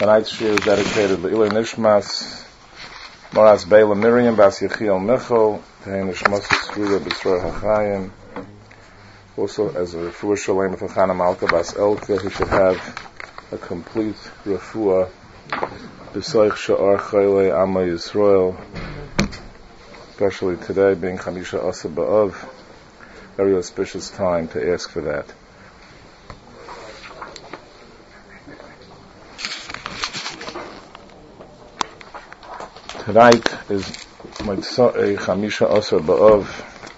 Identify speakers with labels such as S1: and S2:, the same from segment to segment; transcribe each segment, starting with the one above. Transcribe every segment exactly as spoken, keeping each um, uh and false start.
S1: Tonight's shir is dedicated to Ilay Nishmas, Moras Beila Miriam, Bas Yechiel Michal, Tehin Nishmas Yisruya B'Sroi HaChayim. Also, as a refuah shalem of Chana Malka Bas Elka, he should have a complete refuah B'Soich Sha'ar Chaylei Amma Yisrael, especially today being Chamisha Asa B'Av, very auspicious time to ask for that. Tonight is Mitzvah Chamisha Asar B'Av.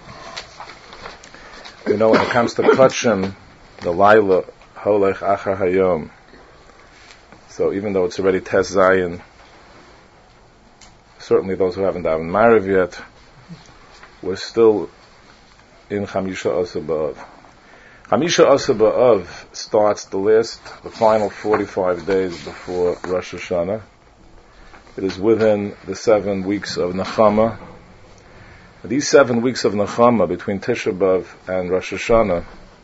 S1: You know, when it comes to Kachim, the Laila Holech Achar Hayom. So even though it's already Tes Zayin, certainly those who haven't davened Ma'ariv yet, we're still in Chamisha Asar B'Av. Chamisha Asar B'Av starts the last, the final forty-five days before Rosh Hashanah. It is within the seven weeks of Nechama. These seven weeks of Nechama between Tisha B'Av and Rosh Hashanah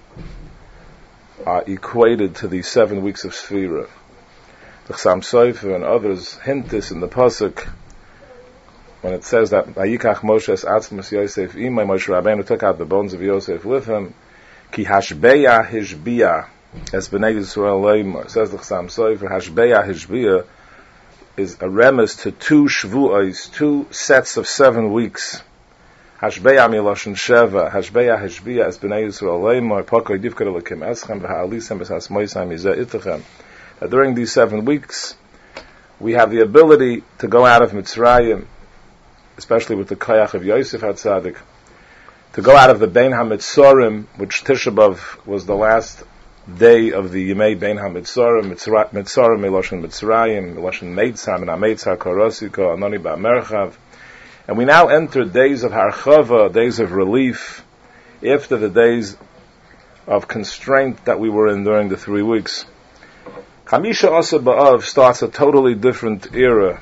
S1: are equated to the seven weeks of Sfira. The Chassam Sofer and others hint this in the Pasuk when it says that Vayikach Moshe es atzmas Yosef imay, Moshe Rabbeinu took out the bones of Yosef with him. Ki hashbeya hishbiya es b'nei Yisrael leimor. Says the Chassam Sofer, hashbeya hishbiya is a remes to two shvuos, two sets of seven weeks. Hashbeya miloshen sheva, hashbeya hashbiya es b'nei Yisrael leimor, pokoy divkar lekim eschem v'ha'alisem b'sas moisam izeh itachem. During these seven weeks, we have the ability to go out of Mitzrayim, especially with the Kayach of Yosef HaTzadik, to go out of the Bein HaMitzorim, which Tisha B'Av was the last day of the Yemei Bein HaMitzorim, Mitzorim Meloshen Mitzrayim, Meloshen Meitzah, and HaMeitzah Korosiko, Anoni Ba'merchav. And we now enter days of Harchava, days of relief, after the days of constraint that we were in during the three weeks. Chamisha Asar B'Av starts a totally different era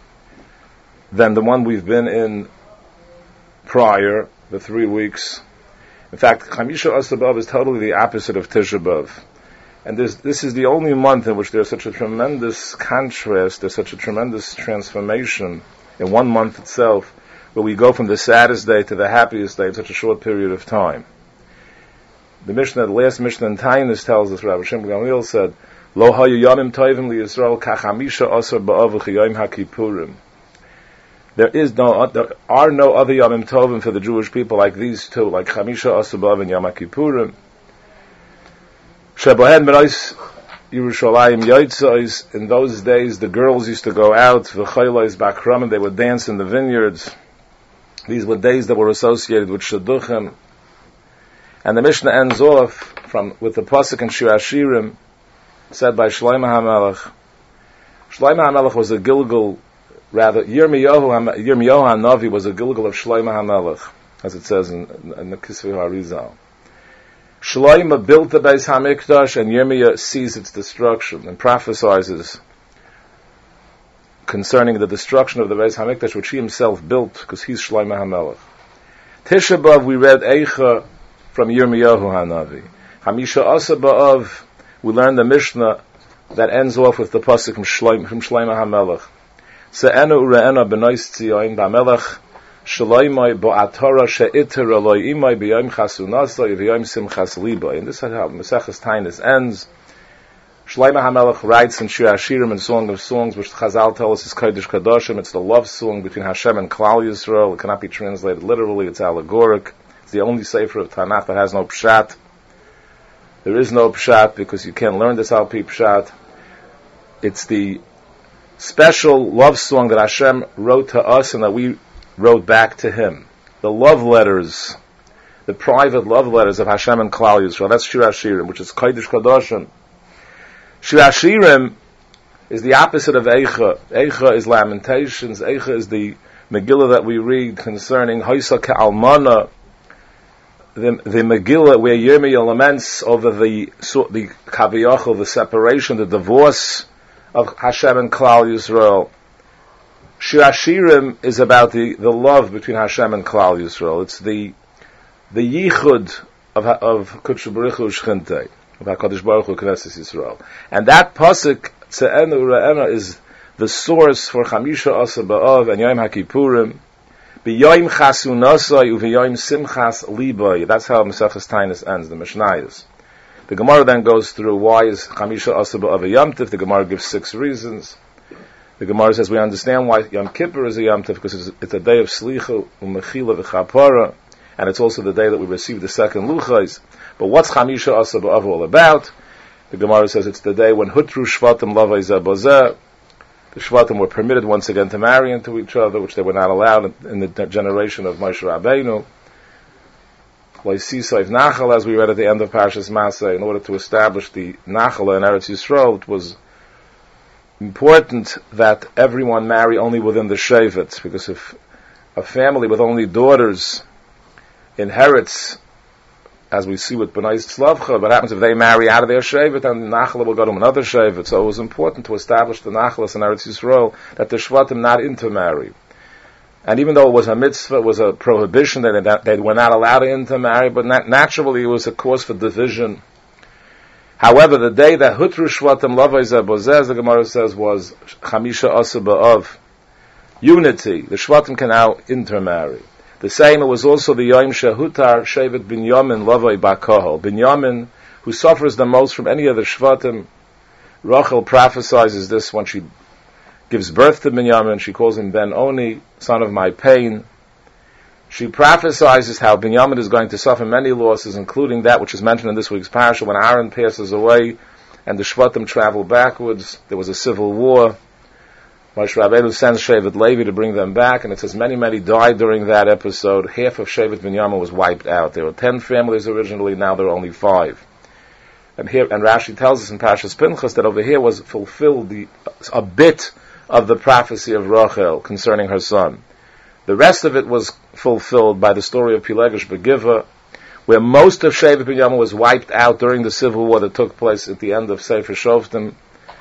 S1: than the one we've been in prior, the three weeks. In fact, Chamisha Asar B'Av is totally the opposite of Tisha B'Av. And this, this is the only month in which there's such a tremendous contrast, there's such a tremendous transformation in one month itself, where we go from the saddest day to the happiest day in such a short period of time. The Mishnah, the last Mishnah in Tainus tells us, Rabbi Shimon Gamliel said, Lo hayu yomim tovim liyisrael kachamisha asar ba'av v'chiyom haKippurim. There is no, there are no other yomim tovim for the Jewish people like these two, like Chamisha asar ba'av and Yom HaKippurim. Shebohen merais Yerushalayim yotzos. In those days, the girls used to go out v'chaylos bakram, and they would dance in the vineyards. These were days that were associated with shidduchim. And the Mishnah ends off from with the pasuk in Shir Hashirim, said by Shlomo HaMelech. Shlomo HaMelech was a Gilgal, rather, Yirmiyahu HaNavi was a Gilgal of Shlomo HaMelech, as it says in, in the Kisvei HaRizal. Shlomo built the Beis HaMikdash, and Yirmiyah sees its destruction and prophesies concerning the destruction of the Beis HaMikdash, which he himself built, because he's Shlomo HaMelech. Tisha B'Av, we read Eicha from Yirmiyahu HaNavi. Chamisha Asar B'Av, we learn the Mishnah that ends off with the pasuk from Shlomo HaMelech. Se'enu ure'ena b'nois tzion ba'melech shloimoi bo'atora she'iter eloi imoi b'yom chasunasoi v'yom simchas liboi. And this is how Maseches Tainus ends. Shlomo HaMelech writes in Shir Hashirim, in Song of Songs, which Chazal tell us is Kodesh Kadoshim. It's the love song between Hashem and Klal Yisrael. It cannot be translated literally. It's allegoric. It's the only sefer of Tanakh that has no pshat. There is no pshat because you can't learn this al pi pshat. It's the special love song that Hashem wrote to us and that we wrote back to Him. The love letters, the private love letters of Hashem and Klal Yisrael. That's Shir Hashirim, which is Kodesh Kadoshim. Shir Hashirim is the opposite of Eicha. Eicha is Lamentations. Eicha is the Megillah that we read concerning Hoisa Ke'almana, The, the Megillah where Yirmiyah laments over the the Kaviyachol, the separation, the divorce of Hashem and Klal Yisrael. Shir Hashirim is about the, the love between Hashem and Klal Yisrael. It's the the yichud of of Kudsha Baruch Hu Shchintei, of HaKadosh Baruch Hu Knesset Yisrael. And that pasuk Tze'enu Re'ena is the source for Chamisha Asa B'Av and Yom HaKippurim. B'Yom Chasunasai u'V'Yom Simchas Libay. That's how Maseches Tainus ends, the Mishnayos. The Gemara then goes through why is Chamisha Asa B'Av a Yom Tif. The Gemara gives six reasons. The Gemara says we understand why Yom Kippur is a Yom Tif because it's, it's a day of Slicha u'Mechila v'Chapara, and it's also the day that we receive the second Luchais. But what's Chamisha Asa B'Av all about? The Gemara says it's the day when Hutru Shvatim Lavai Zeh Bozeh. The Shvatim were permitted once again to marry into each other, which they were not allowed in the generation of Moshe Rabbeinu. Loisisayv Nachal, as we read at the end of Parshas Maseh, in order to establish the Nachal in Eretz Yisrael, it was important that everyone marry only within the Shevet, because if a family with only daughters inherits, as we see with B'nai Tzlavcha, what happens if they marry out of their Shevet, and Nachal will go to another Shevet. So it was important to establish the Nachal in Eretz Yisrael, that the Shvatim not intermarry. And even though it was a mitzvah, it was a prohibition, that they, they were not allowed to intermarry, but nat- naturally it was a cause for division. However, the day that Hutru Shvatim Lavai Zeh Bozeh, the Gemara says, was Chamisha Asa B'Av, unity. The Shvatim can now intermarry. The same, it was also the Yom Shehutar Shevet Binyamin Lavai Ba'Kohol. Binyamin, who suffers the most from any of the Shvatim. Rachel prophesies this when she gives birth to Binyamin. She calls him Ben Oni, son of my pain. She prophesies how Binyamin is going to suffer many losses, including that which is mentioned in this week's parasha, when Aaron passes away and the Shvatim travel backwards. There was a civil war. Moshe Rabbeinu sends Shevet Levi to bring them back, and it says many, many died during that episode. Half of Shevet Binyamin was wiped out. There were ten families originally, now there are only five. And here, and Rashi tells us in Parshas Pinchas that over here was fulfilled the, a bit of the prophecy of Rachel concerning her son. The rest of it was fulfilled by the story of Pilegesh Begiva, where most of Shevet Binyamin was wiped out during the civil war that took place at the end of Sefer Shoftim.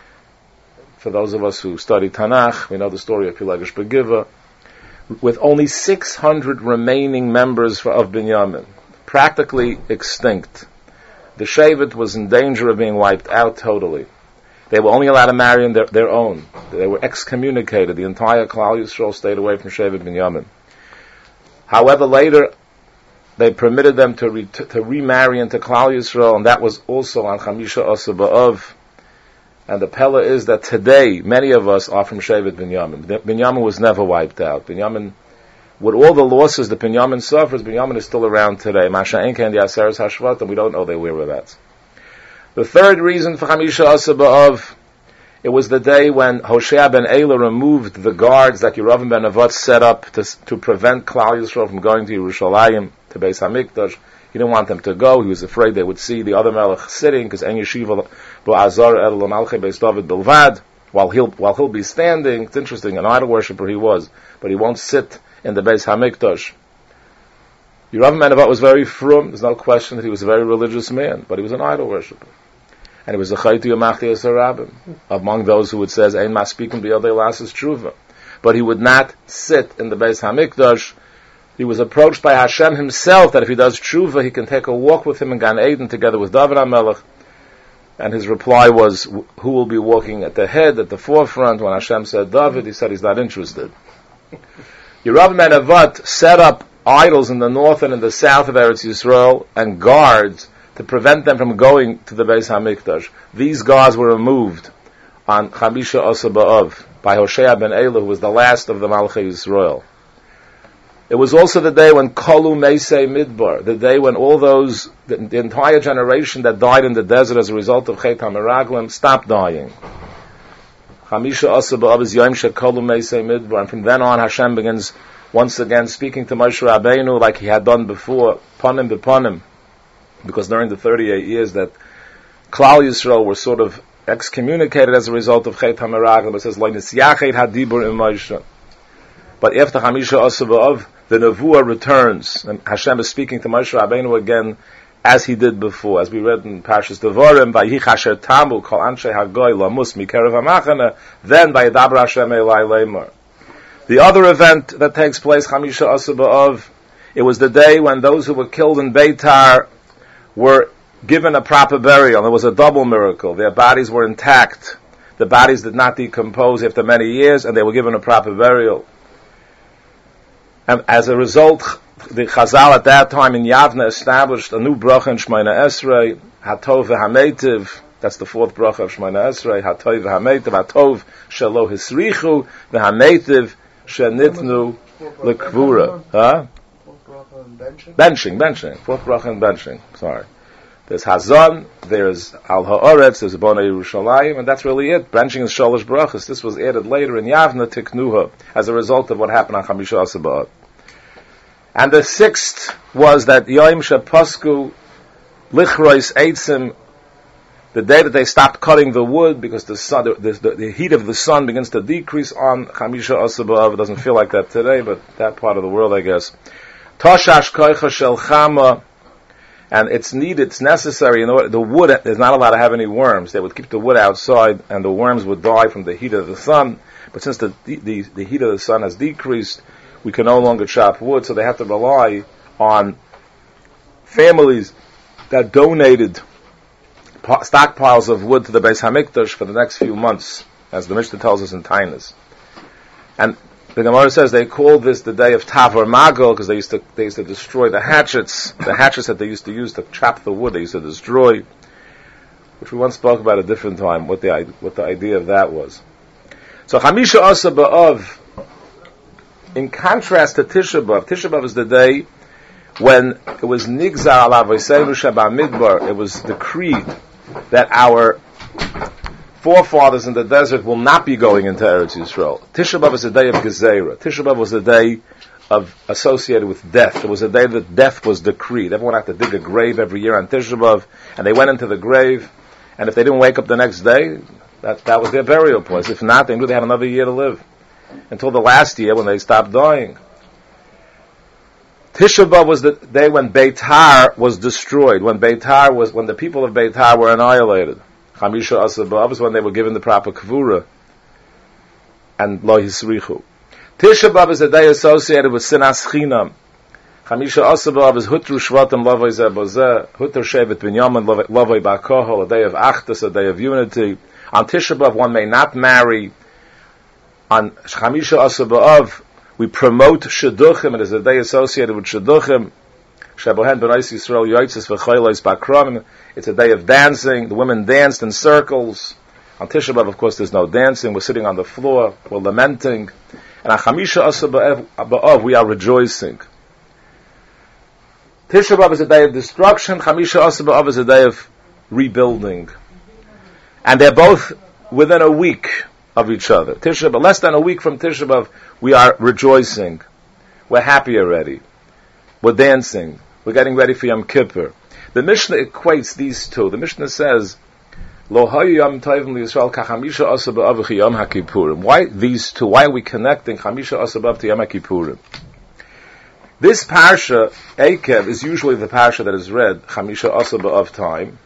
S1: For those of us who study Tanakh, we know the story of Pilegesh Begiva, with only six hundred remaining members for, of Binyamin, practically extinct. The Shevet was in danger of being wiped out totally. They were only allowed to marry in their, their own. They were excommunicated. The entire Klal Yisrael stayed away from Shevet Binyamin. However, later, they permitted them to, re, to, to remarry into Klal Yisrael, and that was also on Chamisha Asa B'Av. And the Pella is that today, many of us are from Shevet Binyamin. Binyamin was never wiped out. Binyamin, with all the losses that Binyamin suffers, Binyamin is still around today. Masha Enke and the Aseres HaShvatim, we don't know their whereabouts. The third reason for Chamisha Asa B'Av, it was the day when Hoshea ben Elah removed the guards that Yeravim ben Nevat set up to, to prevent Klal Yisrael from going to Yerushalayim, to Beis HaMikdash. He didn't want them to go. He was afraid they would see the other Melech sitting, because En Yeshiva Bo'azar El Malchei Beis David Bilvad, while he'll while he'll be standing. It's interesting, an idol worshipper he was, but he won't sit in the Beis HaMikdash. Yeravim ben Nevat was very frum. There's no question that he was a very religious man, but he was an idol worshipper. And he was a Chaytu Yamachti Yisarabim, among those who would say, Ein Maspikim B'Yodei Lasses Tshuva. But he would not sit in the Beis HaMikdash. He was approached by Hashem himself that if he does tshuva, he can take a walk with him in Gan Eden together with David HaMelech. And his reply was, who will be walking at the head, at the forefront? When Hashem said David, he said he's not interested. Yeravim ben Nevat set up idols in the north and in the south of Eretz Yisrael and guards to prevent them from going to the Beis HaMikdash. These guards were removed on Chamisha Asa B'Av by Hoshea ben Elah, who was the last of the Malchei Yisrael. It was also the day when Kolu Meisei Midbar, the day when all those, the, the entire generation that died in the desert as a result of Chet HaMeraglim stopped dying. Chamisha Asa B'Av is Yom Shekolu Meisei Midbar, and from then on Hashem begins once again speaking to Moshe Rabbeinu like he had done before, Panim B'Panim, because during the thirty-eight years that Klal Yisrael were sort of excommunicated as a result of Chet HaMeraglim, it says, Lo Nisyachet HaDibur Im Moshe. But after Chamisha Asa B'Av, the Nevuah returns, and Hashem is speaking to Moshe Rabbeinu again, as he did before, as we read in Parshas Devarim, Vayich Asher Tamu Kol Anshe Hagoy Lamus Mikerev HaMachane, then Vayedaber Hashem Elai Leimar. The other event that takes place, Chamisha Asa B'Av, it was the day when those who were killed in Beitar were given a proper burial. It was a double miracle. Their bodies were intact. the bodies did not decompose after many years, and they were given a proper burial. And as a result, the Chazal at that time in Yavne established a new bracha in Shemona Esrei, Hatov v'Hametiv. That's the fourth bracha of Shemona Esrei, Hatov v'Hametiv, Hatov shelo hisrichu, v'Hametiv shenitnu l'kvura. Huh? Benching? Benching, benching. Fourth bracha in benching. Sorry. There's Hazon, there's Al Ha'oretz, there's Bonei Yerushalayim, and that's really it. Benching is Sholosh Brachas. This was added later in Yavna Tiknuha as a result of what happened on Chamisha Asar B'Av. And the sixth was that Yom Shepasku Lichrois Eitzim, the day that they stopped cutting the wood because the sun, the, the, the heat of the sun begins to decrease on Chamisha Asar B'Av. It doesn't feel like that today, but that part of the world, I guess. Toshash Koicha Shel Chama, and it's needed, it's necessary, you know, the wood is not allowed to have any worms. They would keep the wood outside, and the worms would die from the heat of the sun. But since the, the, the heat of the sun has decreased, we can no longer chop wood, so they have to rely on families that donated stockpiles of wood to the Beis Hamikdash for the next few months, as the Mishnah tells us in Tainas. And the Gemara says they called this the day of Tavar Magol because they used to they used to destroy the hatchets, the hatchets that they used to use to chop the wood. They used to destroy, which we once spoke about at a different time. What the what the idea of that was. So Chamisha Asar B'Av, in contrast to Tisha B'Av, Tisha B'Av is the day when it was Nigzar Alav V'Seinu Sheba Midbar. It was decreed that our forefathers in the desert will not be going into Eretz Yisrael. Tisha B'Av is the day of Gezerah. Tisha B'Av was the day of associated with death. It was the day that death was decreed. Everyone had to dig a grave every year on Tisha B'Av, and they went into the grave, and if they didn't wake up the next day, that, that was their burial place. If not, they knew they had another year to live. Until the last year when they stopped dying. Tisha B'Av was the day when Beitar was destroyed, when Beitar was, when the people of Beitar were annihilated. Chamisha Asar B'Av is when they were given the proper Kvura and Lo Yisrichu. Tisha B'Av is a day associated with Sinas Chinam. Chamisha Asar B'Av is Hutru Shvatim Lavoi Zeh Bozeh, Hutru Shevet Binyamin Lavoi Bakohol, a day of Achdus, a day of unity. On Tisha B'Av one may not marry. On Chamisha Asar B'Av we promote Shidduchim. It is a day associated with Shidduchim. Shabohen B'nais Yisrael Yoitzes V'chaylos Bakram. It's a day of dancing. The women danced in circles. On Tisha B'Av, of course, there's no dancing. We're sitting on the floor. We're lamenting. And on Chamisha Asar B'Av, we are rejoicing. Tisha B'Av is a day of destruction. Chamisha Asar B'Av is a day of rebuilding. And they're both within a week of each other. Tisha B'Av, less than a week from Tisha B'Av, we are rejoicing. We're happy already. We're dancing. We're getting ready for Yom Kippur. The Mishnah equates these two. The Mishnah says, Lo hayu yom tovim liyisrael kachamisha asar b'av v'chi yom haKippurim. Why these two? Why are we connecting Chamisha Asar B'Av to Yom HaKippurim? This parsha, Eikev, is usually the parsha that is read Chamisha Asar B'Av time.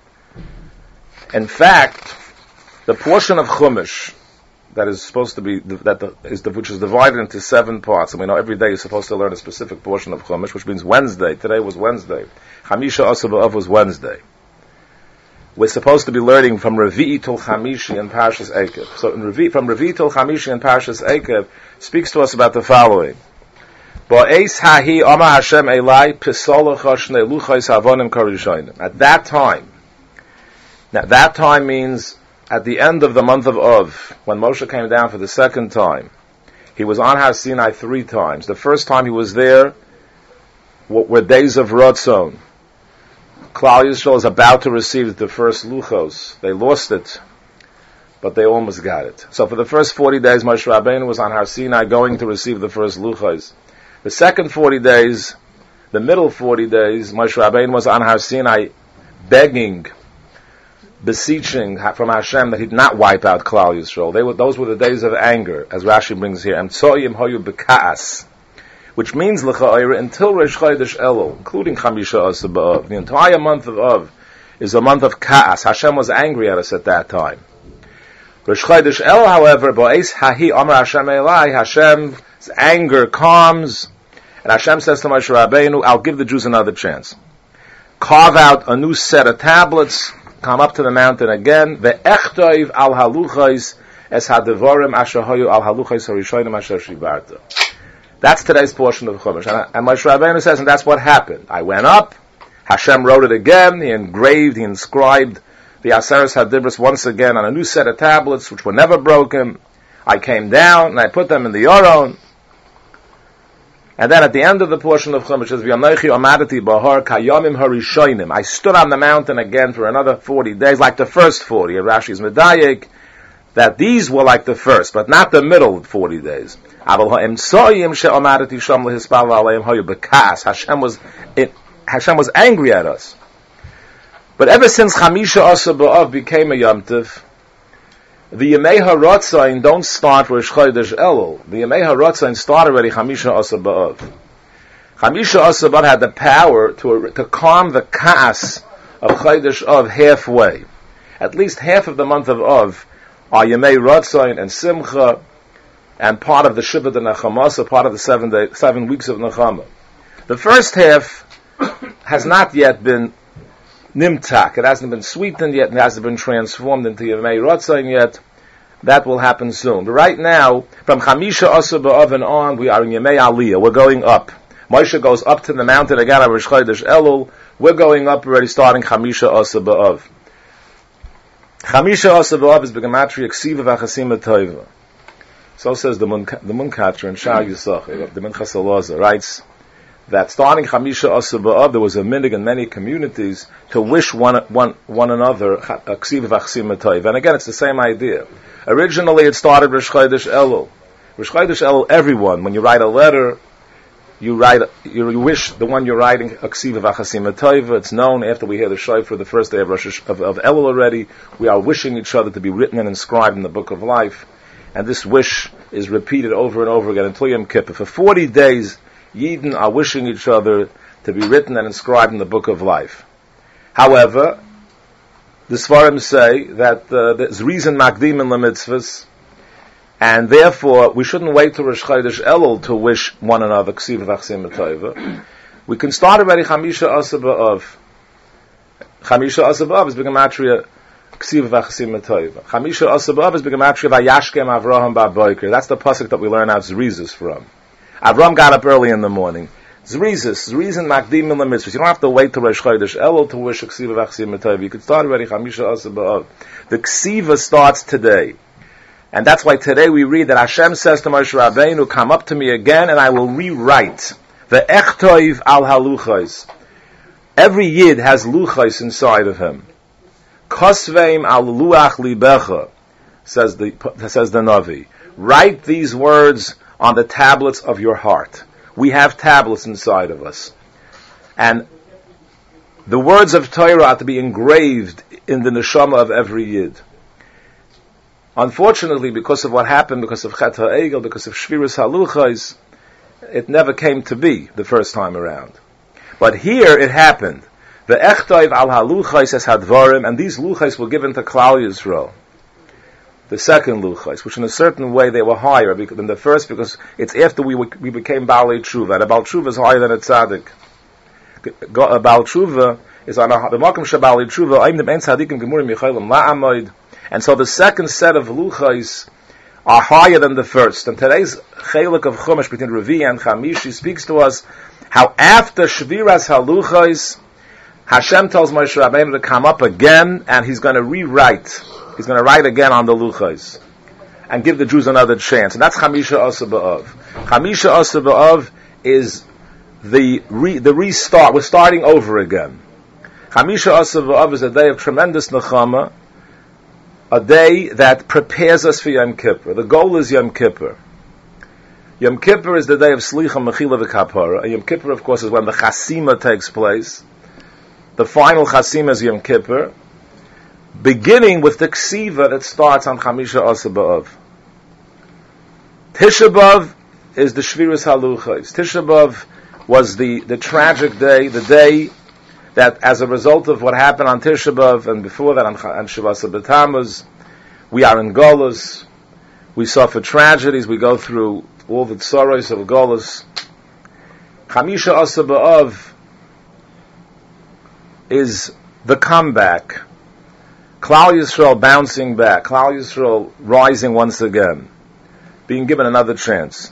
S1: In fact, the portion of Chumash that is supposed to be that the, is the, which is divided into seven parts, and we know every day you're supposed to learn a specific portion of Chumash, which means Wednesday. Today was Wednesday. Chamisha Asar B'Av was Wednesday. We're supposed to be learning from Revi'i till Chamishi and Parshas Eikev. So in Revi'i, from Revi'i till Chamishi and Parshas Eikev speaks to us about the following: Ba'eis hahi Amar Hashem Elai Pisolacha Shnei Luchos Havonim Karishonim. At that time, now that time means at the end of the month of Av, when Moshe came down for the second time. He was on Har Sinai three times. The first time he was there were days of Ratzon. Klal Yisrael is about to receive the first Luchos. They lost it, but they almost got it. So for the first forty days, Moshe Rabbeinu was on Har Sinai going to receive the first Luchos. The second forty days, the middle forty days, Moshe Rabbeinu was on Har Sinai begging, beseeching from Hashem that He'd not wipe out Klal Yisrael. They were, those were the days of anger, as Rashi brings here. Emtsoyim hoyu b'ka'as, which means l'cha'ira until Rosh Chodesh Elul, including Chamisha Asar B'Av. The entire month of Av is a month of ka'as. Hashem was angry at us at that time. Rosh Chodesh Elul, however, ba'eis hahi Amar Hashem Elai, Hashem's anger calms, and Hashem says to Moshe Rabbeinu, I'll give the Jews another chance. Carve out a new set of tablets come up to the mountain again. Ve'echtoiv al haluchos es hadevarim asher hayu al haluchos harishonim asher shibarta. That's today's portion of Chumash. And, and Moshe Rabbeinu says, and that's what happened. I went up, Hashem wrote it again, he engraved, he inscribed the Aseres HaDibros once again on a new set of tablets, which were never broken. I came down, and I put them in the Yoron. And then at the end of the portion of Chumash, it says, V'yonochi omadati bahar kayomim harishonim. I stood on the mountain again for another forty days, like the first forty. And Rashi's medayik, that these were like the first, but not the middle forty days. Hashem was it, Hashem was angry at us. But ever since Chamisha Asa B'Av became a Yom Tov, the Yemei HaRatzain don't start Rosh Chodesh Elul. The Yemei HaRatzain start already Chamisha Asa B'Av. Chamisha Asa B'Av had the power to to calm the Kaas of Chodesh Av halfway. At least half of the month of Av are Yemei Ratzain and Simcha, and part of the Shiva de Nechamasa, part of the seven day, seven weeks of Nechama. The first half has not yet been nimtak. It hasn't been sweetened yet, and it hasn't been transformed into Yemei Ratzain yet. That will happen soon. But right now, from Chamisha Asa B'Av and on, we are in Yemei Aliyah. We're going up. Moshe goes up to the mountain again of Rosh Chodesh Elul. We're going up already, starting Chamisha Asa B'Av. Chamisha Asa B'Av is B'gematria Ksiva V'Chasima Toiva. So says the Mun the Munkatra and Shal Yisach, the Minchas Elazar, writes that starting Chamisha Asa B'Av, there was a minig in many communities to wish one one one another Ksiva V'Chasima Toiva. And again, it's the same idea. Originally, it started Rosh Chodesh Elul. Rosh Chodesh Elul, everyone, when you write a letter, you write, you, you wish the one you're writing Ksiva V'Chasima Toiva. It's known after we hear the Shofar the first day of Rosh of, of Elul already. We are wishing each other to be written and inscribed in the Book of Life. And this wish is repeated over and over again until Yom Kippur. For forty days, Yidden are wishing each other to be written and inscribed in the Book of Life. However, the Svarim say that uh, there's reason makdim in the mitzvahs, and therefore we shouldn't wait till Rosh Chodesh Elul to wish one another Ksiva V'Chasima Toiva. We can start already Chamisha Asa B'Av. Chamisha Asa B'Av is B'gematria Ksiva V'Chasima Toiva. Chamisha Asa B'Av is B'gematria Vayashkem Avraham Ba'Boiker. That's the pasuk that we learn out Zrizis from. Avram got up early in the morning. Zrizis, Zrizin Makdim in the mitzvahs. You don't have to wait till Rosh Chodesh Elul to wish Ksiva V'Chasima Toiva. You can start already Chamisha Asa B'Av. The Ksiva starts today. And that's why today we read that Hashem says to Moshe Rabbeinu, come up to me again and I will rewrite the Echtoiv al Haluchos. Every Yid has Luchos inside of him. Kosveim al Luach Libecha, says the, says the Navi. Write these words on the tablets of your heart. We have tablets inside of us. And the words of Torah are to be engraved in the neshama of every Yid. Unfortunately, because of what happened, because of Chet HaEgel, because of Shviras HaLuchos, it never came to be the first time around. But here it happened. The Echtoiv al HaLuchos es Hadvarim, and these Luchos were given to Klal Yisrael. The second Luchos, which in a certain way they were higher than the first, because it's after we we became Baalei Tshuva. And a Baal Tshuva is higher than a Tzaddik. A Baal Tshuva is on a, the Makom Shabali Tshuva, Aim dem Ein Tzadikim Gemurim Yecholim La'amoid. And so the second set of Luchos are higher than the first. And today's Chelik of Chumash between Revi and Chamishi speaks to us how after Shviras HaLuchos, Hashem tells Moshe Rabbeinu to come up again, and He's going to rewrite. He's going to write again on the Luchos and give the Jews another chance. And that's Chamisha Asa B'Av. Chamisha Asa B'Av is the re, the restart. We're starting over again. Chamisha Asa B'Av is a day of tremendous nechama, a day that prepares us for Yom Kippur. The goal is Yom Kippur. Yom Kippur is the day of Slicha, Mechila, V'Kapara. And Yom Kippur, of course, is when the Chasima takes place. The final Chasima is Yom Kippur, beginning with the Ksiva that starts on Chamisha Asa B'Av. Tisha B'Av is the Shviras HaLuchos. Tisha B'Av was the, the tragic day, the day that as a result of what happened on Tisha B'Av and before that on, on Shavasa B'Tammuz, we are in Golus, we suffer tragedies, we go through all the tsaros of Golus. Chamisha Asa B'Av is the comeback Klal Yisrael bouncing back, Klal Yisrael rising once again, being given another chance,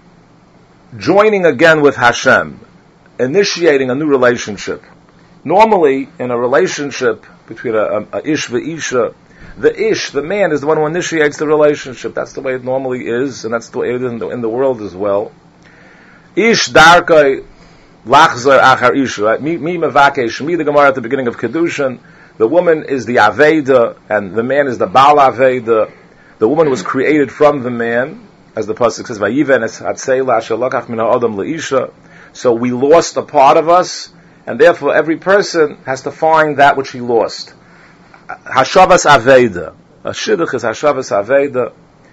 S1: joining again with Hashem, initiating a new relationship. Normally, in a relationship between a, a, a ish v'isha, the ish, the man, is the one who initiates the relationship. That's the way it normally is, and that's the way it is in the, in the world as well. Ish darkai lachzer achar ish, right? Mi mevakesh, mi the Gemara at the beginning of Kedushin. The woman is the Aveda, and the man is the Baal Aveda. The woman was created from the man, as the pasuk says, "Vayiven es hatzela asher lakach min ha'adam leisha." So we lost a part of us, and therefore every person has to find that which he lost. Hashavas Aveda. A shidduch is Hashavas Aveda.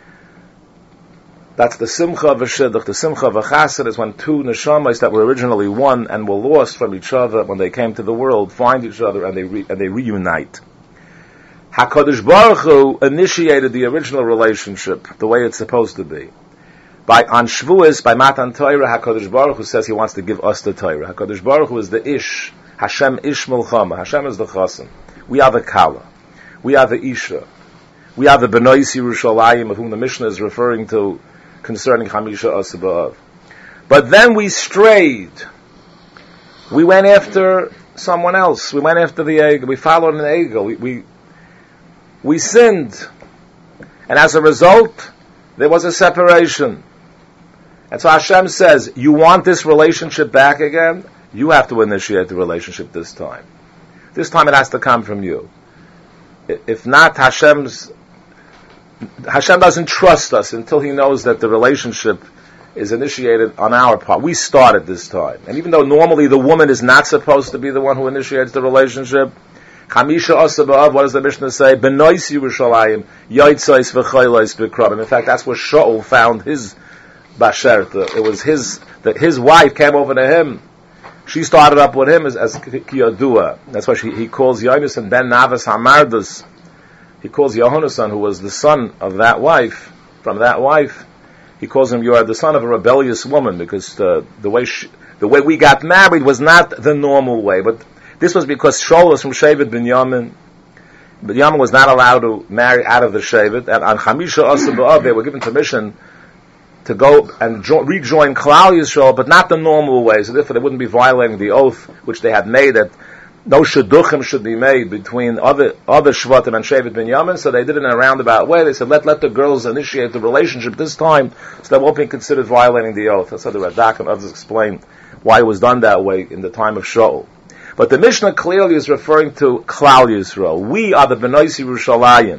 S1: That's the simcha of a shidduch. The simcha of a chassid is when two neshamas that were originally one and were lost from each other when they came to the world find each other and they re- and they reunite. HaKadosh Baruch Hu initiated the original relationship the way it's supposed to be. By on Shavuos, by Matan Torah, HaKadosh Baruch Hu says He wants to give us the Torah. HaKadosh Baruch Hu is the Ish. Hashem Ish Milchama. Hashem is the Chassan. We are the Kala. We are the Isha. We are the Benois Yerushalayim, of whom the Mishnah is referring to concerning Chamisha Asar B'Av. But then we strayed. We went after someone else. We went after the Egel. We followed an Egel. We, we, we sinned. And as a result, there was a separation. And so Hashem says, you want this relationship back again? You have to initiate the relationship this time. This time it has to come from you. If not, Hashem's Hashem doesn't trust us until He knows that the relationship is initiated on our part. We started this time. And even though normally the woman is not supposed to be the one who initiates the relationship, Chamisha Asar B'Av, what does the Mishnah say? Benois Yerushalayim, Yoitzais v'Chaylos b'Krabim. In fact, that's where Shaul found his Basherta. It was his, that his wife came over to him. She started up with him as, as Kiyadua. That's why she, he calls Yonasan ben Navas Hamardus. He calls Yehonasan, who was the son of that wife, from that wife, he calls him, you are the son of a rebellious woman, because the, the way she, the way we got married was not the normal way. But this was because Shaul was from Shevet Binyamin. Binyamin was not allowed to marry out of the Shevet, and on Chamisha Asar B'Av they were given permission to go and jo- rejoin Klal Yisrael, but not the normal way. So therefore they wouldn't be violating the oath which they had made, that no shidduchim should be made between other other Shvatim and Shevet Binyamin. So they did it in a roundabout way. They said, let let the girls initiate the relationship this time, so they won't be considered violating the oath. That's how the Radak and others explain why it was done that way in the time of Shaul. But the Mishnah clearly is referring to Klal Yisrael. We are the Benois Yerushalayim.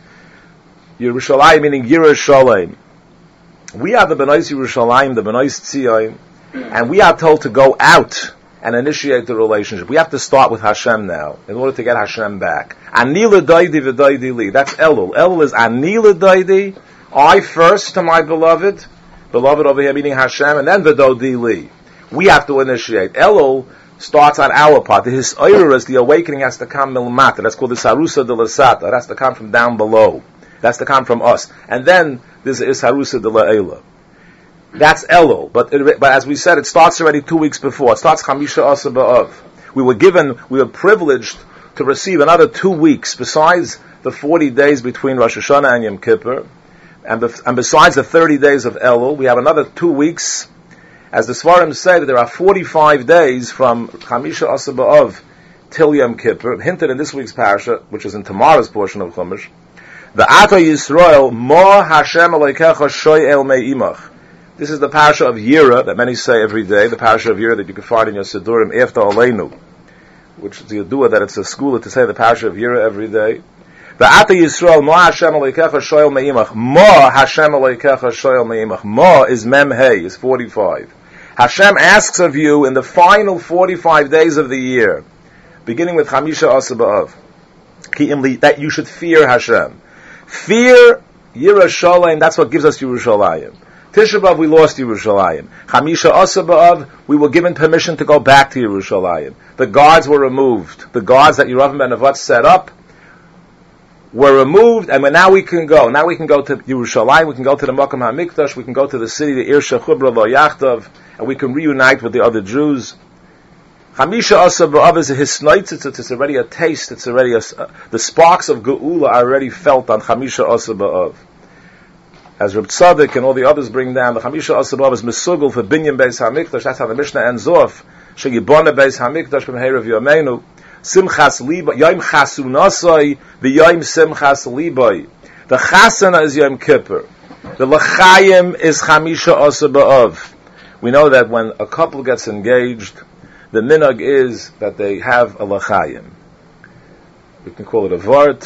S1: Yerushalayim meaning Yerushalayim. We are the Benois Yerushalayim, the Benois Tziyayim, and we are told to go out and initiate the relationship. We have to start with Hashem now, in order to get Hashem back. Ani l'daidi v'daidi li. That's Elul. Elul is Ani l'daidi, I first to my beloved, beloved over here meaning Hashem, and then v'dodi li. We have to initiate. Elul starts on our part. The Hisayrus, the awakening, has to come milmata. That's called the Sarusa de l'Sata. It has to come from down below. It has to come from us. And then there's the Harusa de la'ela. That's Elul. But, it, but as we said, it starts already two weeks before. It starts Chamisha Asar B'Av. We were given, we were privileged to receive another two weeks besides the forty days between Rosh Hashanah and Yom Kippur. And, the, and besides the thirty days of Elul, we have another two weeks. As the Svarim say, that there are forty-five days from Chamisha Asar B'Av till Yom Kippur, hinted in this week's parasha, which is in tomorrow's portion of Chumash. The Ata Yisrael, Mo Hashem Elokecha Shoy El Me'imach. This is the parasha of Yira that many say every day, the parasha of Yira that you can find in your Sidurim, Efta Aleinu, which is the Yadua that it's a school to say the parasha of Yira every day. The Ata Yisrael, Mo Hashem Elokecha Shoy El Me'imach. Mo Hashem Elokecha Shoy El Me'imach. Mo is Mem Hey, is forty-five. Hashem asks of you in the final forty-five days of the year, beginning with Chamisha Asar B'Av, that you should fear Hashem. Fear Yerushalayim, that's what gives us Yerushalayim. Tisha B'Av, we lost Yerushalayim. Chamisha Asar B'Av, we were given permission to go back to Yerushalayim. The guards were removed. The guards that Yeravim ben Nevat set up were removed, and now we can go. Now we can go to Yerushalayim, we can go to the Makam HaMikdash, we can go to the city, the Ir Shechubra Lo Yachtav, and we can reunite with the other Jews. Chamisha Asa B'Av is a hisnoitzitz, it's already a taste, it's already a, uh, the sparks of Geula are already felt on Chamisha Asa B'Av. As Reb Tzaddik and all the others bring down, the Chamisha Asa B'Av is Mesugel for Binyan Beis HaMikdash, that's how the Mishnah ends off, Sheyibona Beis HaMikdash from Herav Yomeinu, Simchas Liba, Yom Chasunasai, V'Yom Simchas Libai. The Chasana is Yom Kippur. The L'chaim is Chamisha Asa B'Av. We know that when a couple gets engaged, the minhag is that they have a L'chaim. You can call it a Vart,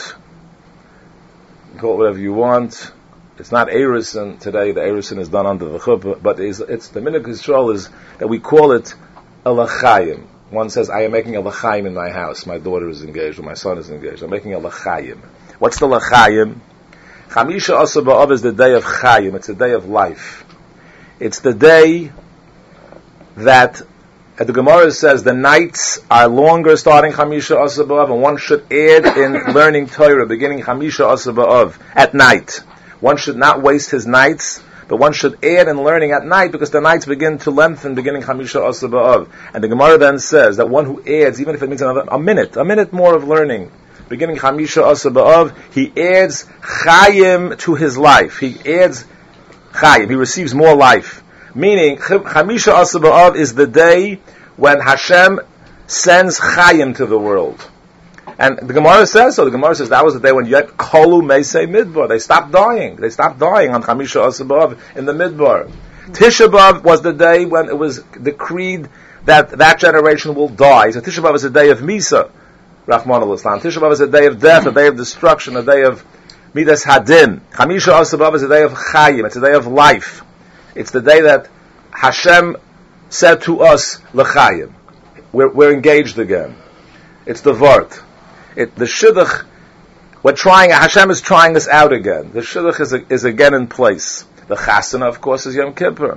S1: you can call it whatever you want. It's not Erusin today, the Erusin is done under the Chuppah, but it's, it's the minhag Yisrael is that we call it a L'chaim. One says, I am making a L'chaim in my house. My daughter is engaged, or my son is engaged. I'm making a L'chaim. What's the L'chaim? Chamisha Asa B'Av is the day of Chaim. It's the day of life. It's the day that, as the Gemara says, the nights are longer starting Chamisha Asa B'Av, and one should add in learning Torah, beginning Chamisha Asa B'Av at night. One should not waste his nights, but one should add in learning at night, because the nights begin to lengthen beginning Chamisha Asa B'Av. And the Gemara then says that one who adds, even if it means another, a minute, a minute more of learning, beginning Chamisha Asa B'Av, he adds Chaim to his life. He adds Chaim. He receives more life. Meaning, Chamisha Asa B'Av is the day when Hashem sends Chaim to the world. And the Gemara says so. The Gemara says that was the day when Yet Kolu Meisei Midbar. They stopped dying. They stopped dying on Chamisha Asa B'Av in the Midbar. Tisha B'Av was the day when it was decreed that that generation will die. So Tisha B'Av is a day of Misa. Rahman al-Islam. Tisha B'Av is a day of death, a day of destruction, a day of Midas Hadin. Chamisha Asa B'Av is a day of Chayim. It's a day of life. It's the day that Hashem said to us, L'Chayim. We're, we're engaged again. It's the Vart. It, the Shidduch, we're trying, Hashem is trying us out again. The Shidduch is, a, is again in place. The Chasana, of course, is Yom Kippur.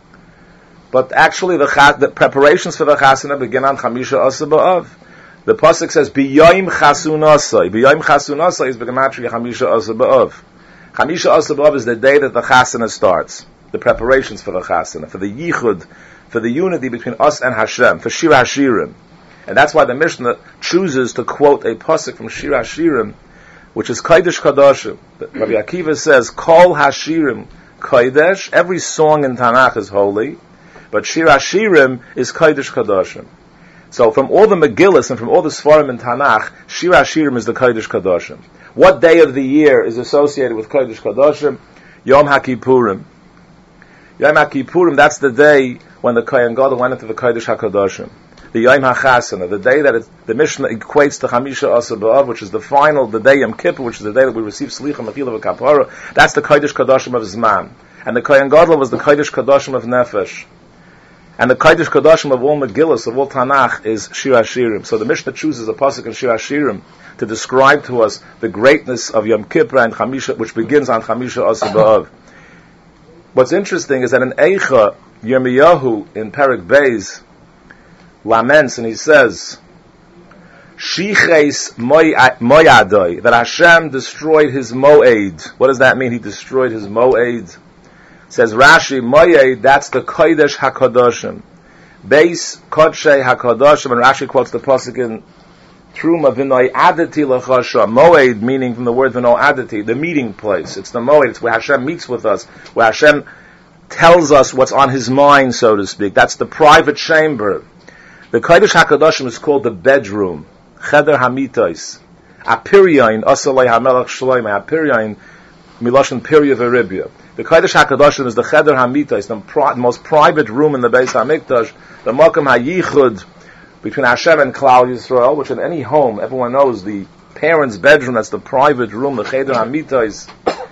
S1: But actually, the, the preparations for the Chasana begin on Chamisha Asa B'Av. The pasuk says, "B'yoyim chasunasai." B'yoyim chasunasai is b'gematria Chamisha Asa B'Av. Chamisha Asa B'Av is the day that the chasana starts. The preparations for the chasana, for the yichud, for the unity between us and Hashem, for Shir Hashirim, and that's why the Mishnah chooses to quote a pasuk from Shir Hashirim, which is Kodesh Kadoshim. Rabbi Akiva says, "Kol Hashirim Kodesh." Every song in Tanakh is holy, but Shir Hashirim is Kodesh Kadoshim. So from all the Megillas and from all the Sfarim in Tanakh, Shir Hashirim is the Kodesh Kadoshim. What day of the year is associated with Kodesh Kadoshim? Yom HaKippurim. Yom HaKippurim, that's the day when the Kohen Gadol went into the Kodesh HaKadoshim. The Yom HaChasana, the day that it, the Mishnah equates to Chamisha Asa B'Av, which is the final, the day Yom Kippur, which is the day that we receive Slicha, Mechila, V'Kapara. That's the Kodesh Kadoshim of Zman. And the Kohen Gadol was the Kodesh Kadoshim of Nefesh. And the Kodesh Kadoshim of all Megillas, of all Tanakh, is Shir Hashirim. So the Mishnah chooses a pasuk in Shir Hashirim to describe to us the greatness of Yom Kippur and Chamisha, which begins on Chamisha Asa B'Av. What's interesting is that in Eicha, Yirmiyahu, in Perek Beis, laments, and he says, Shiches Moyadoi, that Hashem destroyed his Moed. What does that mean? He destroyed his Moed. Says Rashi, Moed, that's the Kodesh HaKadoshim. Beis Kodshei HaKadoshim, and Rashi quotes the pasuk in Truma, V'noi Adati L'chasha. Moed, meaning from the word V'no Adati, the meeting place. It's the Moed, it's where Hashem meets with us, where Hashem tells us what's on his mind, so to speak. That's the private chamber. The Kodesh HaKadoshim is called the bedroom. Cheder Hamitais. Apiryain, Asalei HaMelech Shloimeh. Apiryain, Miloshin Pirya Veribya. The Kodesh HaKadoshim is the Cheder Hamitais, the pri- most private room in the Beis HaMikdash, the Mokum HaYichud, between Hashem and Klal Yisrael, which in any home, everyone knows the parents' bedroom, that's the private room, the Cheder Hamitais,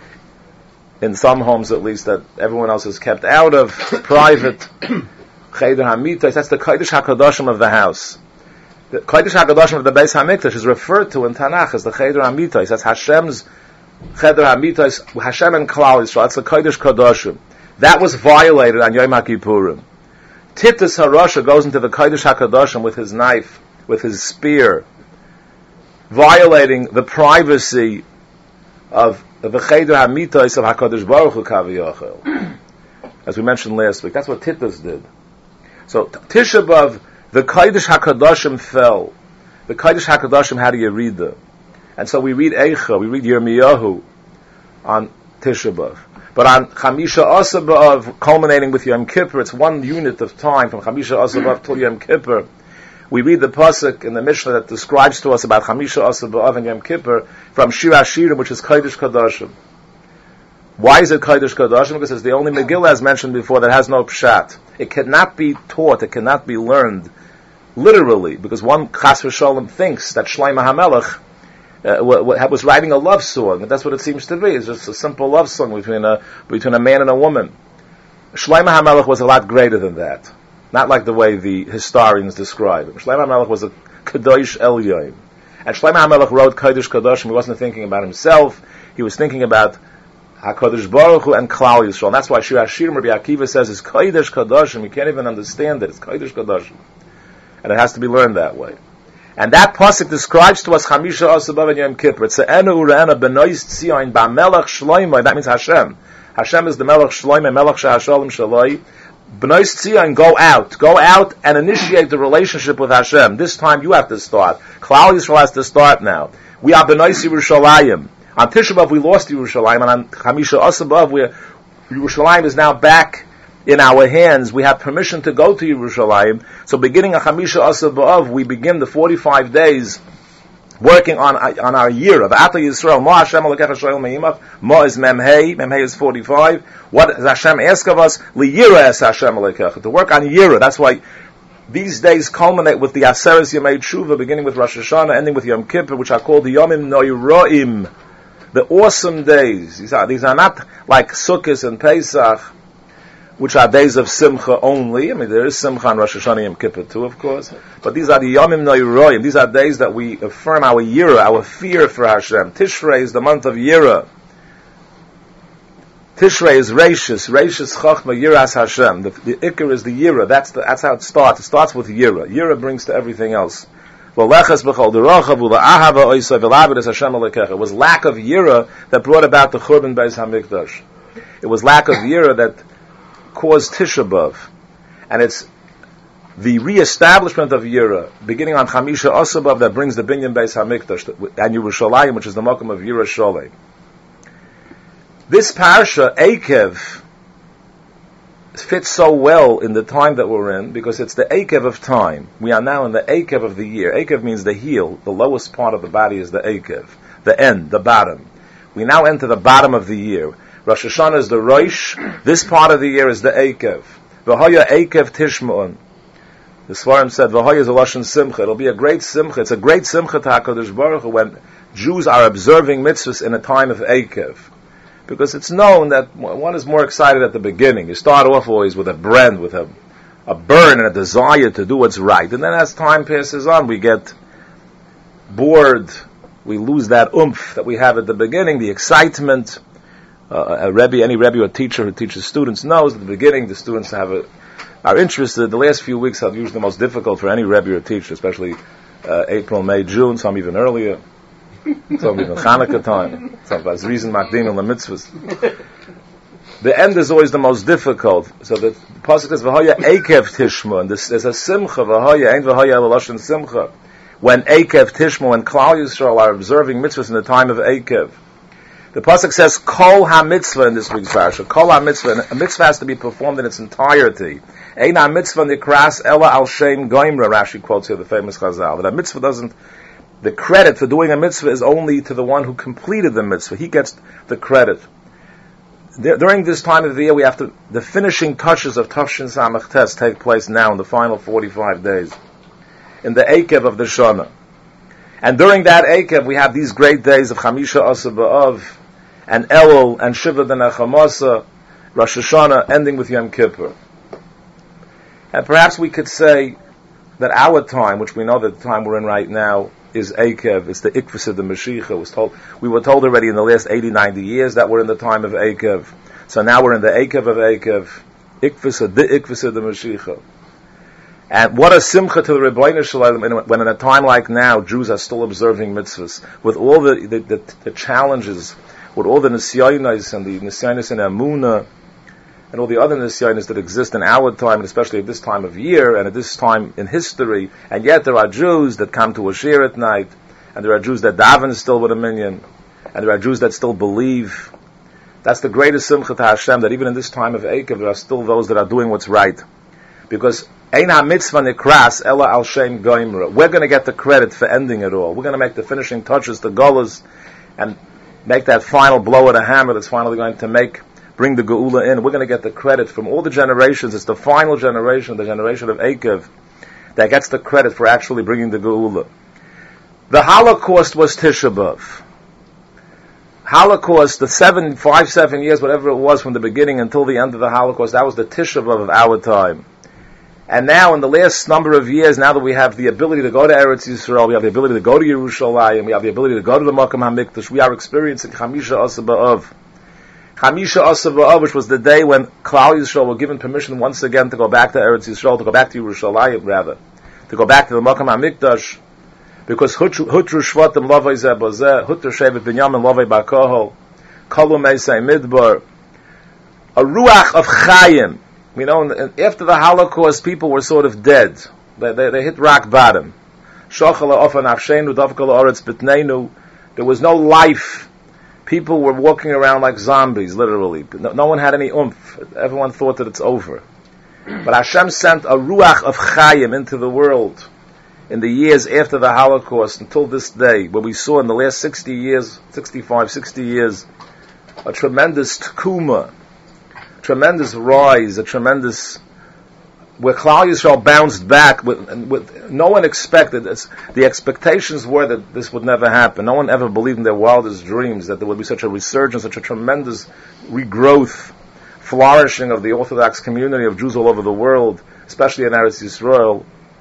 S1: in some homes at least, that everyone else is kept out of, private. Cheder HaMitais, that's the Kodesh HaKadoshim of the house. The Kodesh HaKadoshim of the Beis HaMikdash is referred to in Tanakh as the Cheder HaMitais. That's Hashem's Cheder HaMitais, Hashem and Klal Yisrael. That's the Kodesh Kadoshim. That was violated on Yom HaKippurim. Titus HaRasha goes into the Kodesh HaKadoshim with his knife, with his spear, violating the privacy of the Cheder HaMitais of HaKadosh Baruch Hu Kaviyachel. As we mentioned last week, that's what Titus did. So Tisha B'Av, the Kodesh HaKadoshim fell. The Kodesh HaKadoshim had a Yerida. And so we read Eicha, we read Yirmiyahu on Tisha B'Av. But on Chamisha Asa B'Av, culminating with Yom Kippur, it's one unit of time from Chamisha Asa B'Av till Yom Kippur. We read the pasuk in the Mishnah that describes to us about Chamisha Asa B'Av and Yom Kippur from Shir HaShirim, which is Kodesh Kadoshim. Why is it Kodesh Kadoshim? Because it's the only Megillah, as mentioned before, that has no pshat. It cannot be taught, it cannot be learned literally, because one Chas v'Sholem thinks that Shlomo HaMelech uh, w- w- was writing a love song, and that's what it seems to be. It's just a simple love song between a between a man and a woman. Shlomo HaMelech was a lot greater than that. Not like the way the historians describe him. Shlomo HaMelech was a Kadosh Elyon. And Shlomo HaMelech wrote Kodesh Kadoshim. He wasn't thinking about himself. He was thinking about HaKadosh Baruch Hu and Klal Yisrael. And that's why Shir HaShirim, Rabbi Akiva says, is Kodesh Kadoshim. You can't even understand it. It's Kodesh Kadoshim. And it has to be learned that way. And that pasuk describes to us Chamisha Asa B'Av and Yom Kippur. It's Enu Ure'ena B'nois Tzion Ba'melech Shloimeh. That means Hashem. Hashem is the Melech Shloimeh, Melech Sha'asholem Shaloi. B'nois Tzion, go out. Go out and initiate the relationship with Hashem. This time you have to start. Klal Yisrael has to start now. We are B'nois Yerushalayim. On Tisha B'Av we lost Yerushalayim, and on Chamisha Asa B'Av Yerushalayim is now back in our hands. We have permission to go to Yerushalayim. So beginning of Chamisha Asa B'Av, we begin the forty-five days working on on our year of Ata Yisrael. Ma Hashem Elokecha Shoel Me'imach. Ma is Memhei. Memhei is forty-five. What does Hashem ask of us? Liyira es Hashem Elokecha. To work on Yira. That's why these days culminate with the Aseres Yemei Tshuva, beginning with Rosh Hashanah, ending with Yom Kippur, which are called the Yomim Noiroim, the awesome days. These are, these are not like Sukkot and Pesach, which are days of Simcha only. I mean, there is Simcha on Rosh Hashanah Yom Kippur too, of course. But these are the Yomim Noiroim. These are days that we affirm our Yira, our fear for Hashem. Tishrei is the month of Yira. Tishrei is Reishis. Reishis Chachma Yiras Hashem. The, the Iker is the Yira. That's the, that's how it starts. It starts with Yira. Yira brings to everything else. It was lack of Yira that brought about the Churban Beis HaMikdash. It was lack of Yira that caused Tisha B'Av. And it's the re-establishment of Yira, beginning on Chamisha Asa B'Av, that brings the Binyan Beis HaMikdash and Yerushalayim, which is the Mokum of Yira Sholem. This parsha, Eikev, fits so well in the time that we're in, because it's the Eikev of time. We are now in the Eikev of the year. Eikev means the heel. The lowest part of the body is the Eikev. The end, the bottom. We now enter the bottom of the year. Rosh Hashanah is the Rosh. This part of the year is the Eikev. V'hoya Eikev Tishma'un. The Svarim said, V'hoya is a Lashon Simcha. It'll be a great Simcha. It's a great Simcha to HaKadosh Baruch Hu when Jews are observing mitzvahs in a time of Eikev. Because it's known that one is more excited at the beginning. You start off always with a brand, with a, a burn and a desire to do what's right. And then as time passes on, we get bored. We lose that oomph that we have at the beginning, the excitement. Uh, a Rebbe, any Rebbe or teacher who teaches students knows at the beginning the students have a, are interested. The last few weeks are usually the most difficult for any Rebbe or teacher, especially uh, April, May, June, some even earlier. Some even Chanukah time. Sometimes reason Makdim and the mitzvahs. The end is always the most difficult. So the pasuk says V'hoya Eikev Tishma, and this, there's a Simcha V'hoya, ain't V'hoya L'Lashon Simcha. When Eikev Tishma, when Klal Yisrael are observing mitzvahs in the time of Eikev. The pasuk says Kol HaMitzvah in this week's parsha. Kol HaMitzvah, a mitzvah has to be performed in its entirety. Ein HaMitzvah Nikras Ela Al Shem Goimra, Rashi quotes here the famous Chazal. That a mitzvah doesn't, the credit for doing a mitzvah is only to the one who completed the mitzvah. He gets the credit. During this time of the year, we have to, the finishing touches of Tafshin Samach Tes take place now in the final forty-five days, in the Eikev of the Shana. And during that Eikev, we have these great days of Chamisha Asa B'Av, and Elul, and Shiva B'Nechamasa, Rosh Hashanah, ending with Yom Kippur. And perhaps we could say that our time, which we know that the time we're in right now, is Eikev. It's the Ikvus of the Mashiach. Was told, we were told already in the last eighty, ninety years that we're in the time of Eikev. So now we're in the Eikev of Eikev. Ikvus of the Ikvus of the Mashiach. And what a simcha to the Rebbeinu Shalom when in a time like now, Jews are still observing mitzvahs. With all the, the, the, the challenges, with all the nisyonos and the nisyonos and emunah, and all the other nisyanis that exist in our time, and especially at this time of year, and at this time in history, and yet there are Jews that come to a shir at night, and there are Jews that daven still with a minyan, and there are Jews that still believe. That's the greatest simcha to Hashem, that even in this time of Eikev, there are still those that are doing what's right. Because Ein ha-mitzvah nikras ela al shem goimra. We're going to get the credit for ending it all. We're going to make the finishing touches, the gullahs, and make that final blow of the hammer that's finally going to make, bring the geula in. We're going to get the credit from all the generations. It's the final generation, the generation of Eikev, that gets the credit for actually bringing the geula. The Holocaust was Tisha B'Av. Holocaust, the seven, five, seven years, whatever it was from the beginning until the end of the Holocaust, that was the Tisha B'Av of our time. And now, in the last number of years, now that we have the ability to go to Eretz Yisrael, we have the ability to go to Yerushalayim, we have the ability to go to the Makam HaMikdash, we are experiencing Chamisha Asa B'Av. Chamisha Asa B'Av, which was the day when Klal Yisrael were given permission once again to go back to Eretz Yisrael, to go back to Yerushalayim, rather, to go back to the Makam HaMikdash, because Hutru Shvatim Lavai Zeh Bozeh, Hutru Shevet Binyamin Lavai Bakohol, Kalu Meisei Midbar, a Ruach of Chayim. You know, after the Holocaust, people were sort of dead. They, they, they hit rock bottom. There was no life. People were walking around like zombies, literally. No, no one had any oomph. Everyone thought that it's over. But Hashem sent a Ruach of Chayim into the world in the years after the Holocaust until this day, where we saw in the last sixty years, sixty-five, sixty years, a tremendous tkuma, tremendous rise, a tremendous, where Klal Yisrael bounced back with, with no one expected. It's, the expectations were that this would never happen. No one ever believed in their wildest dreams that there would be such a resurgence, such a tremendous regrowth, flourishing of the Orthodox community of Jews all over the world, especially in Eretz Yisrael.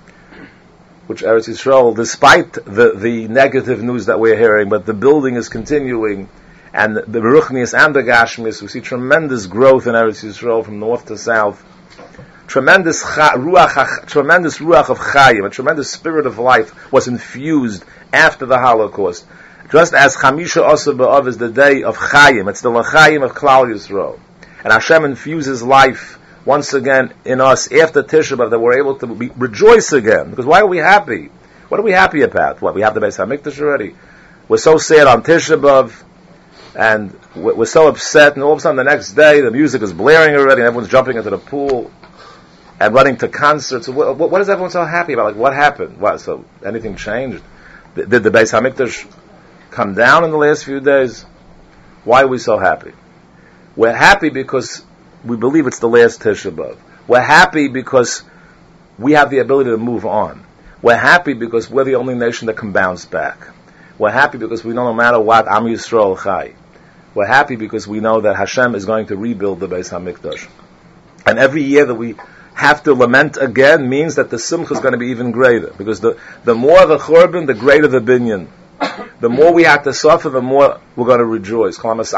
S1: Which Eretz Yisrael, despite the, the negative news that we're hearing, but the building is continuing. And the Ruchnius and the Gashmius, we see tremendous growth in Eretz Yisrael from north to south. Tremendous cha, ruach, tremendous ruach of chayim, a tremendous spirit of life was infused after the Holocaust. Just as Chamisha Asa B'Av is the day of chayim, it's the l'chayim of Klal Yisrael. And Hashem infuses life once again in us after Tisha B'Av, that we're able to be, rejoice again. Because why are we happy? What are we happy about? What, we have the Beis HaMikdash already? We're so sad on Tisha B'Av, and we're so upset, and all of a sudden the next day the music is blaring already, and everyone's jumping into the pool and running to concerts. What, what is everyone so happy about? Like, what happened? What? So anything changed? Did the Beis HaMikdash come down in the last few days? Why are we so happy? We're happy because we believe it's the last Tisha B'Av. We're happy because we have the ability to move on. We're happy because we're the only nation that can bounce back. We're happy because we know no matter what, Am Yisrael Chai. We're happy because we know that Hashem is going to rebuild the Beis HaMikdash. And every year that we have to lament again means that the simcha is going to be even greater. Because the, the more the churban, the greater the binyan. The more we have to suffer, the more we're going to rejoice. So if,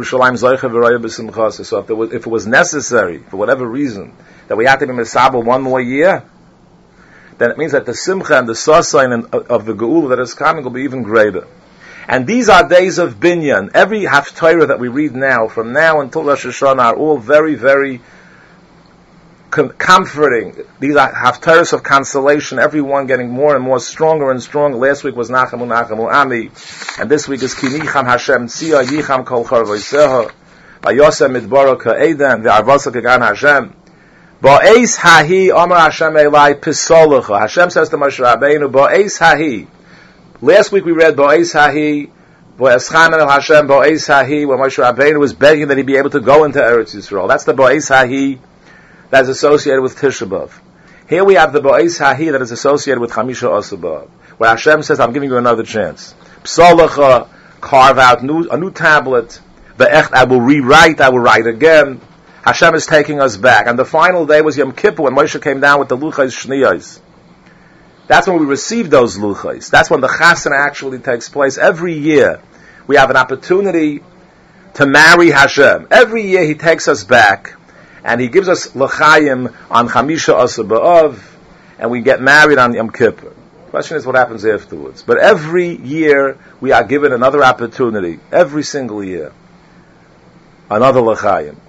S1: there was, if it was necessary, for whatever reason, that we have to be misabel one more year, then it means that the simcha and the sasayin of the geula that is coming will be even greater. And these are days of binyan. Every haftarah that we read now, from now until Rosh Hashanah, are all very, very com- comforting. These are haftarahs of consolation, everyone getting more and more stronger and stronger. Last week was Nachamu Nachamu Ami, and this week is Kinicham Hashem Tzia Yicham Kol Charvaiseha Vayosem Midbaro Ka'edan V'Arvasa Kagan Hashem Ba'eis Hahi Amar Hashem Elai Pisolacha. Hashem says to Moshe Rabbeinu, Ba'eis Hahi. Last week we read Ba'eis Hahi, Ba'eschanan El Hashem Ba'eis Hahi, when Moshe Rabbeinu was begging that he be able to go into Eretz Yisrael. That's the Ba'eis Hahi that is associated with Tisha B'Av. Here we have the Ba'eis Hahi that is associated with Chamisha Asa B'Av, where Hashem says, I'm giving you another chance. Psalacha, carve out new, a new tablet. Ve'ech, I will rewrite, I will write again. Hashem is taking us back. And the final day was Yom Kippur, when Moshe came down with the Luchais Shniyos. That's when we receive those Luchais. That's when the Chasana actually takes place. Every year, we have an opportunity to marry Hashem. Every year, He takes us back, and He gives us L'chaim on Chamisha Asa B'Av, and we get married on Yom Kippur. The question is what happens afterwards. But every year, we are given another opportunity. Every single year. Another L'chaim.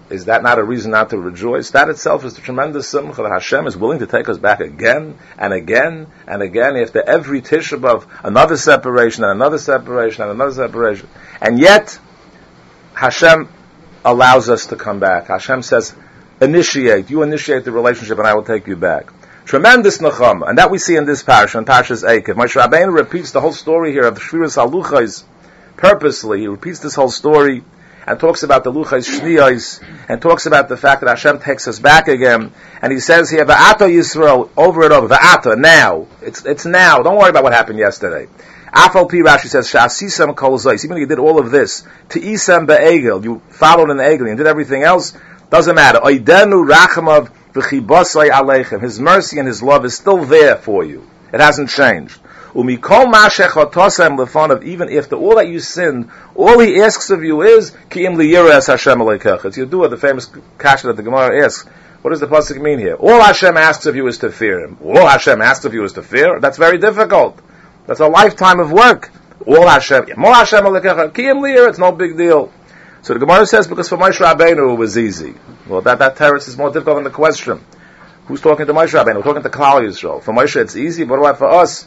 S1: is that not a reason not to rejoice? That itself is the tremendous simcha that Hashem is willing to take us back again and again and again after every Tisha B'Av, another separation and another separation and another separation. And yet, Hashem allows us to come back. Hashem says, initiate, you initiate the relationship and I will take you back. Tremendous nachama, and that we see in this parasha, in Parshas Eikev. Moshe Rabbeinu repeats the whole story here of the Shviras HaLuchos purposely. He repeats this whole story and talks about the Luchos Shniyos and talks about the fact that Hashem takes us back again. And he says here, Va'ata Yisrael, over and over, Va'ata, now. It's it's now. Don't worry about what happened yesterday. Afal Pi Rashi says, Sha'asisam kol zois. Even if you did all of this, to Isam be'egel, you followed in the egel and did everything else, doesn't matter. Oidenu rachamav v'chibasai aleichem. His mercy and his love is still there for you. It hasn't changed. Umikol ma'shechotosem lefonav. Even after all that you sinned, all he asks of you is ki'im liyiras Hashem aleikecha. It's Yedua, the famous kasha that the Gemara asks. What does the pasuk mean here? All Hashem asks of you is to fear him. All Hashem asks of you is to fear. That's very difficult. That's a lifetime of work. All Hashem, more Hashem aleikecha, ki'im liyir. It's no big deal. So the Gemara says, because for Moshe Rabbeinu it was easy. Well, that, that terrace is more difficult than the question. Who's talking to Moshe Rabbeinu? We're talking to Klal Yisrael. For Moshe it's easy, but what for us?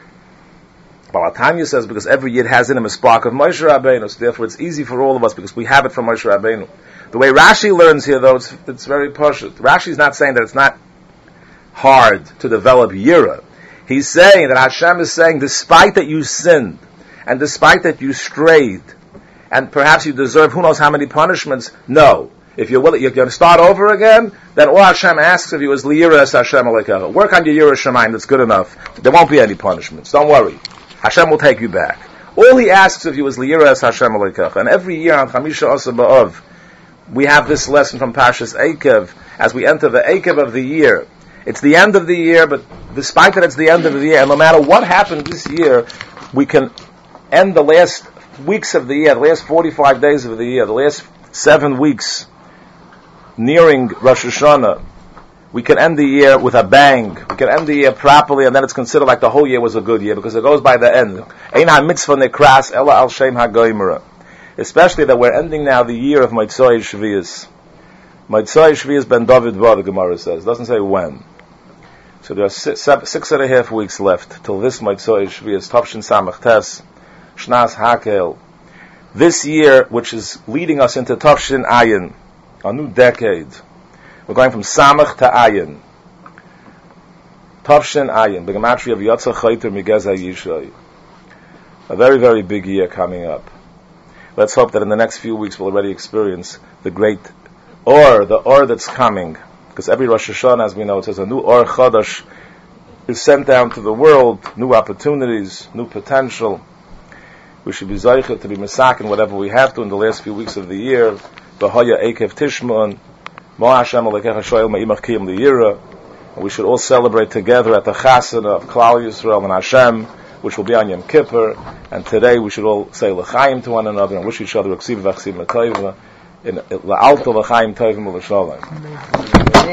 S1: Baal HaTanya says, because every Yid has in him a spark of Moshe Rabbeinu, so therefore it's easy for all of us, because we have it from Moshe Rabbeinu. The way Rashi learns here, though, it's, it's very pashut. Rashi's not saying that it's not hard to develop Yira. He's saying that Hashem is saying, despite that you sinned, and despite that you strayed, and perhaps you deserve who knows how many punishments. No. If you're willing, you're going to start over again, then all Hashem asks of you is liyiras Hashem aleikecha. Work on your yiras shamayim, that's good enough. There won't be any punishments. Don't worry. Hashem will take you back. All he asks of you is liyiras Hashem aleikecha. And every year on Chamisha Asa B'Av, we have this lesson from Parshas Eikev as we enter the Eikev of the year. It's the end of the year, but despite that it's the end of the year, and no matter what happened this year, we can end the last weeks of the year, the last forty-five days of the year, the last seven weeks nearing Rosh Hashanah, we can end the year with a bang. We can end the year properly, and then it's considered like the whole year was a good year, because it goes by the end. Ein ha-mitzvah nekras ela al shem ha-goymera. Especially that we're ending now the year of Motzei Shvius. Motzei Shvius ben David Ba, the Gemara says. It doesn't say when. So there are six, six and a half weeks left till this Motzei Shvius, Tavshin Samach Tes, Shnas Hakel. This year, which is leading us into Tavshin Ayin, a new decade. We're going from Samach to Ayin. Tavshin Ayin, the gematria of Yotza Chayter Migeza Yishay. A very, very big year coming up. Let's hope that in the next few weeks we'll already experience the great Or, the Or that's coming. Because every Rosh Hashanah, as we know, it says a new Or Chadash is sent down to the world, new opportunities, new potential. We should be Zaycha to be Mesakin whatever we have to in the last few weeks of the year. B'haya Eikev Tishmon, Mo Hashem Alekecha Shoel Me'imach Kiyim Liyira. And we should all celebrate together at the Chasana of Klal Yisrael and Hashem, which will be on Yom Kippur. And today we should all say L'chaim to one another and wish each other Ksiv V'Chsiv L'Toiva in L'Alto L'chaim Tovim L'Shalom.